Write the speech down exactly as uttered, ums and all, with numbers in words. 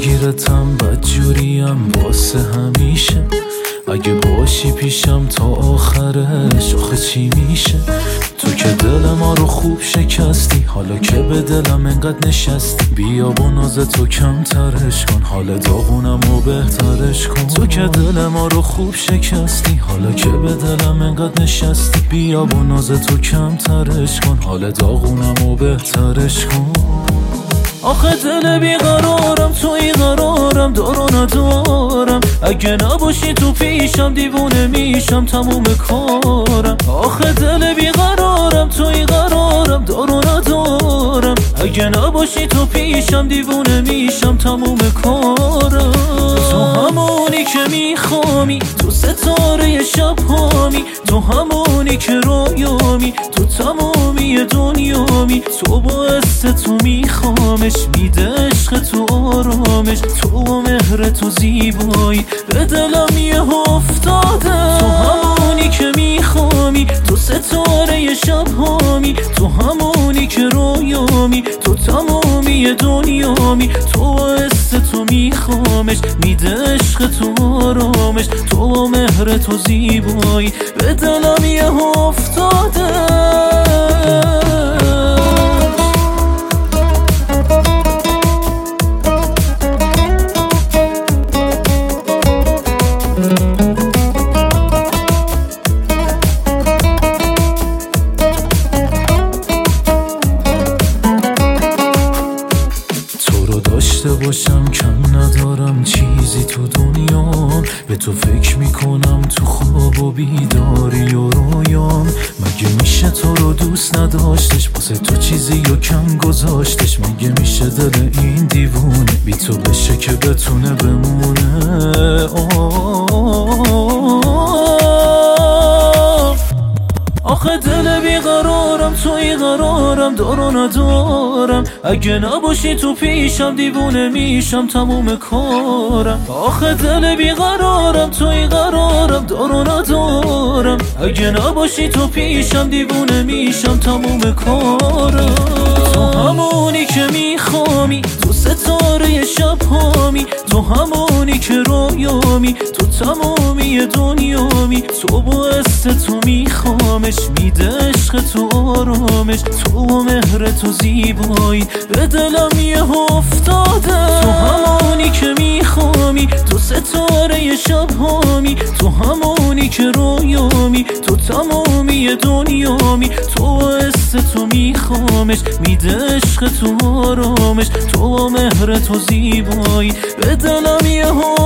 میگیرتم بدجوریم واسه همیشه. اگه باشی پیشم تا آخرش آخه چی میشه؟ تو که دل ما رو خوب شکستی، حالا که به دلم انقدر نشستی. بیا با ناز تو کم ترش کن، حال داغونم و بهترش کن. تو که دل ما رو خوب شکستی، حالا که به دلم انقدر نشستی. بیا با ناز تو کم ترش کن، حال داغونم و بهترش کن. آخه دل بیقرارم توی قرارم، دار و ندارم. اگه نباشی تو پیشم دیوونه میشم تموم کارم. آخه دل بیقرارم توی قرارم، دار و ندارم. اگه نباشی تو پیشم دیوونه میشم تموم کارم. تو همونی که میخوامی، تو ستاره شب هامی. تو همونی که رویامی، تو تمامی دنیامی. تو باعث تو میخوامش، میده عشق تو آرامش. تو مهر تو زیبایی به دلم یه افتاده. تو همونی که میخوامی، تو ستاره شب هامی. تو همونی که رویامی، تو تمامی دنیامی. تو باعث تو میخوامش، میده عشق تو آرامش. تو مهر تو زیبایی به دلم یه افتاده. داشته باشم کم ندارم چیزی تو دنیا. به تو فکر میکنم تو خواب و بیداری و رویام. مگه میشه تو رو دوست نداشتش، واسه تو چیزی یا کم گذاشتش؟ مگه میشه دل این دیوونه بی تو بشه که بتونه بمونه؟ آخه دل بیقرارم توی قرارم، دار و ندارم. اگه نباشی تو پیشم دیوونه میشم تموم کارم. آخه دل بیقرارم توی قرارم، دار و ندارم. اگه نباشی تو پیشم دیوونه میشم تموم کارم. تو همونی که میخوامی، تو ستاره شب هامی. تو همونی که رویامی، تو تمامی دنیامی. تو باعث تو میخوامش، میده عشق تو آرامش. تو مهر تو زیبایی به دلم یه افتاده. تو همونی که میخوامی، تو ستاره شب هامی. تو همونی که رویامی، تو تمامی دنیامی. تو باعث تو میخوامش، میده عشق تو آرامش. تو مهر تو زیبایی به دلم یه